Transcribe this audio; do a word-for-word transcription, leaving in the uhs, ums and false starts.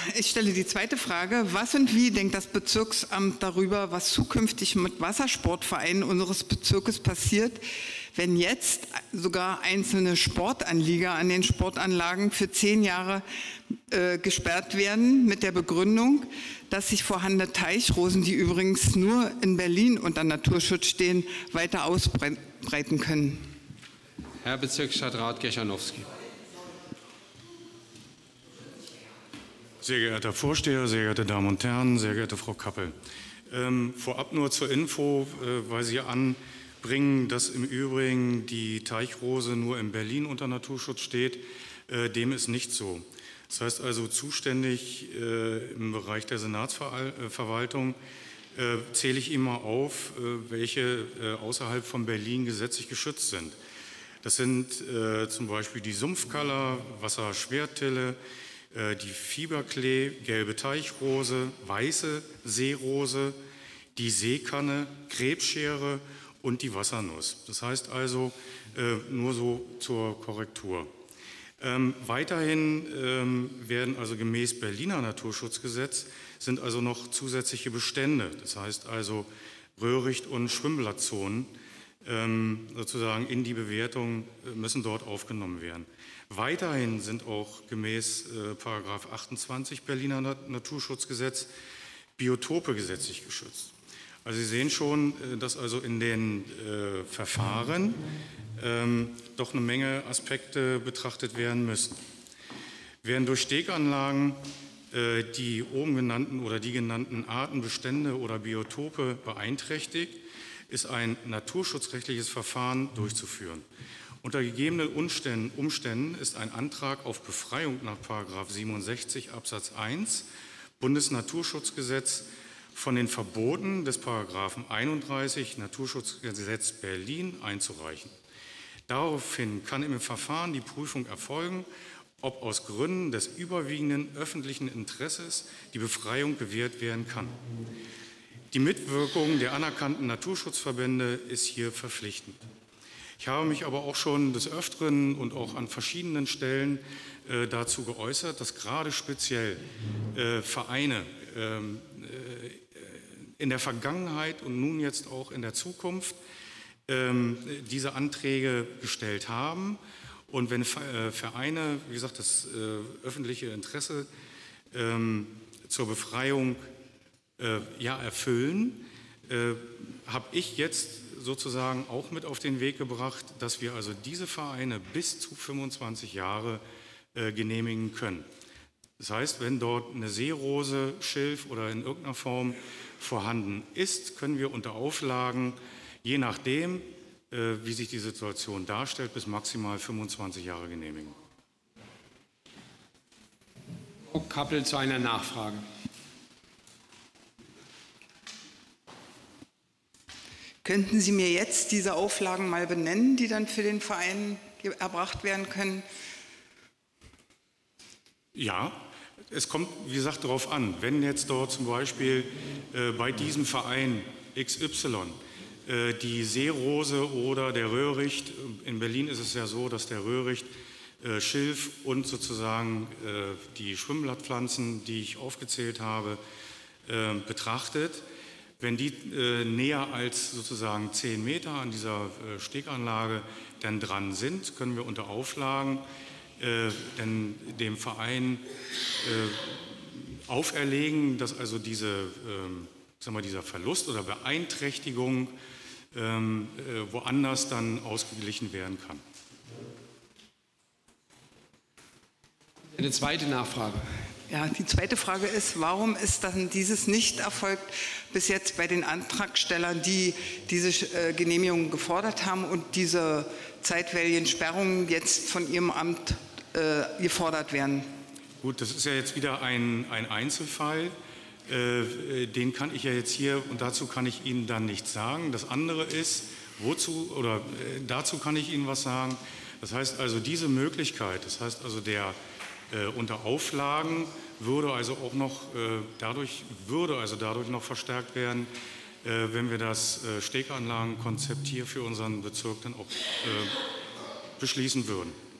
ich stelle die zweite Frage. Was und wie denkt das Bezirksamt darüber, was zukünftig mit Wassersportvereinen unseres Bezirkes passiert, wenn jetzt sogar einzelne Sportanlieger an den Sportanlagen für zehn Jahre äh, gesperrt werden, mit der Begründung, dass sich vorhandene Teichrosen, die übrigens nur in Berlin unter Naturschutz stehen, weiter ausbreiten können? Herr Bezirksstadtrat Gechanowski. Sehr geehrter Herr Vorsteher, sehr geehrte Damen und Herren, sehr geehrte Frau Kappel. Ähm, vorab nur zur Info, äh, weil Sie anbringen, dass im Übrigen die Teichrose nur in Berlin unter Naturschutz steht. Äh, dem ist nicht so. Das heißt also, zuständig äh, im Bereich der Senatsverwaltung äh, zähle ich Ihnen mal auf, äh, welche äh, außerhalb von Berlin gesetzlich geschützt sind. Das sind äh, zum Beispiel die Sumpfkaller, Wasserschwertille, die Fieberklee, gelbe Teichrose, weiße Seerose, die Seekanne, Krebsschere und die Wassernuss. Das heißt also, äh, nur so zur Korrektur. Ähm, weiterhin ähm, werden also gemäß Berliner Naturschutzgesetz sind also noch zusätzliche Bestände, das heißt also Röhricht- und Schwimmblattzonen ähm, sozusagen in die Bewertung äh, müssen dort aufgenommen werden. Weiterhin sind auch gemäß äh, Paragraph achtundzwanzig Berliner Nat Naturschutzgesetz Biotope gesetzlich geschützt. Also Sie sehen schon, äh, dass also in den äh, Verfahren ähm, doch eine Menge Aspekte betrachtet werden müssen. Werden durch Steganlagen äh, die oben genannten oder die genannten Artenbestände oder Biotope beeinträchtigt, ist ein naturschutzrechtliches Verfahren durchzuführen. Unter gegebenen Umständen ist ein Antrag auf Befreiung nach Paragraph siebenundsechzig Absatz eins Bundesnaturschutzgesetz von den Verboten des Paragraphen einunddreißig Naturschutzgesetz Berlin einzureichen. Daraufhin kann im Verfahren die Prüfung erfolgen, ob aus Gründen des überwiegenden öffentlichen Interesses die Befreiung gewährt werden kann. Die Mitwirkung der anerkannten Naturschutzverbände ist hier verpflichtend. Ich habe mich aber auch schon des Öfteren und auch an verschiedenen Stellen äh, dazu geäußert, dass gerade speziell äh, Vereine äh, in der Vergangenheit und nun jetzt auch in der Zukunft äh, diese Anträge gestellt haben. Und wenn äh, Vereine, wie gesagt, das äh, öffentliche Interesse äh, zur Befreiung äh, ja, erfüllen, äh, habe ich jetzt sozusagen auch mit auf den Weg gebracht, dass wir also diese Vereine bis zu fünfundzwanzig Jahre äh, genehmigen können. Das heißt, wenn dort eine Seerose, Schilf oder in irgendeiner Form vorhanden ist, können wir unter Auflagen, je nachdem, äh, wie sich die Situation darstellt, bis maximal fünfundzwanzig Jahre genehmigen. Frau Kappel zu einer Nachfrage. Könnten Sie mir jetzt diese Auflagen mal benennen, die dann für den Verein erbracht werden können? Ja, es kommt, wie gesagt, darauf an. Wenn jetzt dort zum Beispiel äh, bei diesem Verein X Y äh, die Seerose oder der Röhricht, in Berlin ist es ja so, dass der Röhricht, äh, Schilf und sozusagen äh, die Schwimmblattpflanzen, die ich aufgezählt habe, äh, betrachtet. Wenn die äh, näher als sozusagen zehn Meter an dieser äh, Steganlage dann dran sind, können wir unter Auflagen äh, dann dem Verein äh, auferlegen, dass also diese, äh, sagen wir, dieser Verlust oder Beeinträchtigung äh, äh, woanders dann ausgeglichen werden kann. Eine zweite Nachfrage. Ja, die zweite Frage ist, warum ist dann dieses nicht erfolgt bis jetzt bei den Antragstellern, die diese äh, Genehmigung gefordert haben und diese zeitweiligen Sperrungen jetzt von ihrem Amt äh, gefordert werden? Gut, das ist ja jetzt wieder ein, ein Einzelfall. Äh, den kann ich ja jetzt hier, und dazu kann ich Ihnen dann nichts sagen. Das andere ist, wozu oder äh, dazu kann ich Ihnen was sagen. Das heißt also, diese Möglichkeit, das heißt also der Äh, unter Auflagen würde also auch noch äh, dadurch würde also dadurch noch verstärkt werden, äh, wenn wir das äh, Steganlagenkonzept hier für unseren Bezirk dann auch äh, beschließen würden.